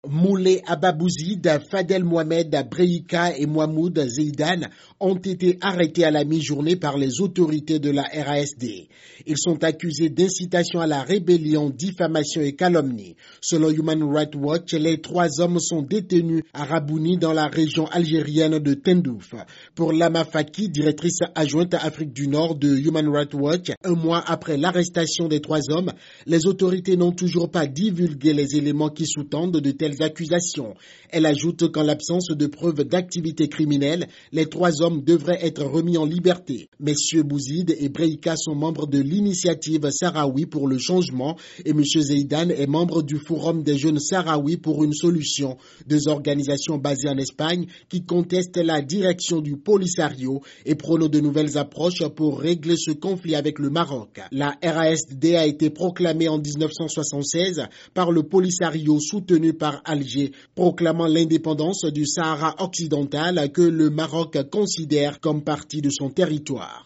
Moulay Ababouzid, Fadel Mohamed Breika et Mahmoud Zeidan ont été arrêtés à la mi-journée par les autorités de la RASD. Ils sont accusés d'incitation à la rébellion, diffamation et calomnie. Selon Human Rights Watch, les trois hommes sont détenus à Rabouni dans la région algérienne de Tindouf. Pour Lama Faki, directrice adjointe Afrique du Nord de Human Rights Watch, un mois après l'arrestation des trois hommes, les autorités n'ont toujours pas divulgué les éléments qui sous-tendent de telles accusations. Elle ajoute qu'en l'absence de preuves d'activité criminelle, les trois hommes devraient être remis en liberté. Messieurs Bouzid et Breika sont membres de l'initiative Sahraoui pour le changement et M. Zeidan est membre du Forum des jeunes Sahraouis pour une solution, deux organisations basées en Espagne qui contestent la direction du Polisario et prônent de nouvelles approches pour régler ce conflit avec le Maroc. La RASD a été proclamée en 1976 par le Polisario soutenu par Alger, proclamant l'indépendance du Sahara occidental que le Maroc considère comme partie de son territoire.